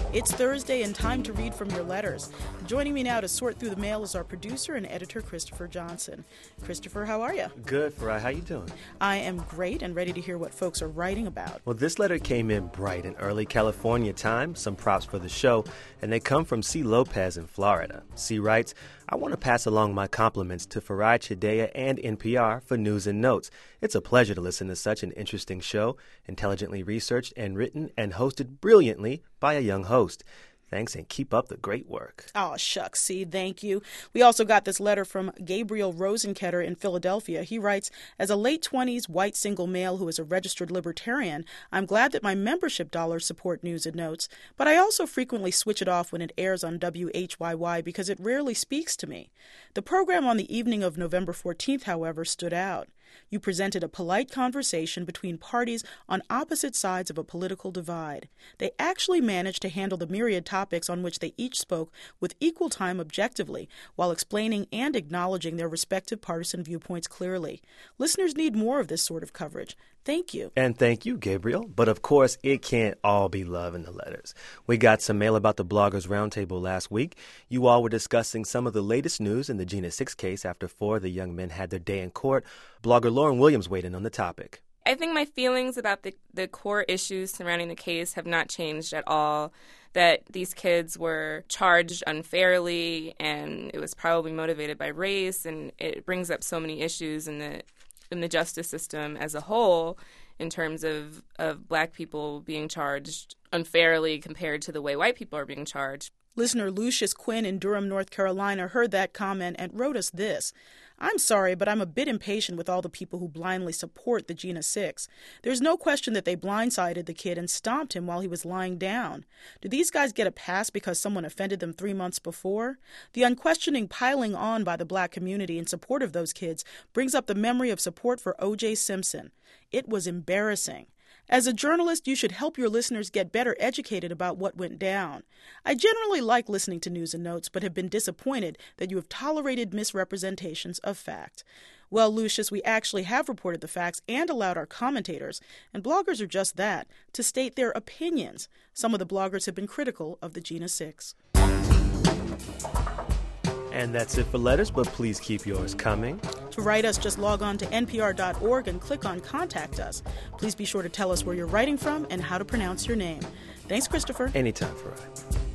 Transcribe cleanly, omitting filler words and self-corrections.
It's Thursday and time to read from your letters. Joining me now to sort through the mail is our producer and editor, Christopher Johnson. Christopher, how are you? Good, Farai. How you doing? I am great and ready to hear what folks are writing about. Well, this letter came in bright in early California time. Some props for the show, and they come from C. Lopez in Florida. C. writes, I want to pass along my compliments to Farai Chideya and NPR for news and notes. It's a pleasure to listen to such an interesting show, intelligently researched and written and hosted brilliantly by a young host. Thanks and keep up the great work. Oh, shucks, see, thank you. We also got this letter from Gabriel Rosenketter in Philadelphia. He writes, as a late 20s white single male who is a registered libertarian, I'm glad that my membership dollars support news and notes, but I also frequently switch it off when it airs on WHYY because it rarely speaks to me. The program on the evening of November 14th, however, stood out. You presented a polite conversation between parties on opposite sides of a political divide. They actually managed to handle the myriad topics on which they each spoke with equal time objectively, while explaining and acknowledging their respective partisan viewpoints clearly. Listeners need more of this sort of coverage. Thank you. And thank you, Gabriel. But of course, it can't all be love in the letters. We got some mail about the Bloggers Roundtable last week. You all were discussing some of the latest news in the Gina 6 case after 4 of the young men had their day in court. Blogger Lauren Williams weighed in on the topic. I think my feelings about the core issues surrounding the case have not changed at all. That these kids were charged unfairly, and it was probably motivated by race, and it brings up so many issues in the justice system as a whole in terms of black people being charged unfairly compared to the way white people are being charged. Listener Lucius Quinn in Durham, North Carolina, heard that comment and wrote us this. I'm sorry, but I'm a bit impatient with all the people who blindly support the Gina 6. There's no question that they blindsided the kid and stomped him while he was lying down. Do these guys get a pass because someone offended them 3 months before? The unquestioning piling on by the black community in support of those kids brings up the memory of support for O.J. Simpson. It was embarrassing. As a journalist, you should help your listeners get better educated about what went down. I generally like listening to news and notes, but have been disappointed that you have tolerated misrepresentations of fact. Well, Lucius, we actually have reported the facts and allowed our commentators, and bloggers are just that, to state their opinions. Some of the bloggers have been critical of the Gina 6. And that's it for letters, but please keep yours coming. To write us, just log on to npr.org and click on Contact Us. Please be sure to tell us where you're writing from and how to pronounce your name. Thanks, Christopher. Anytime, Farai.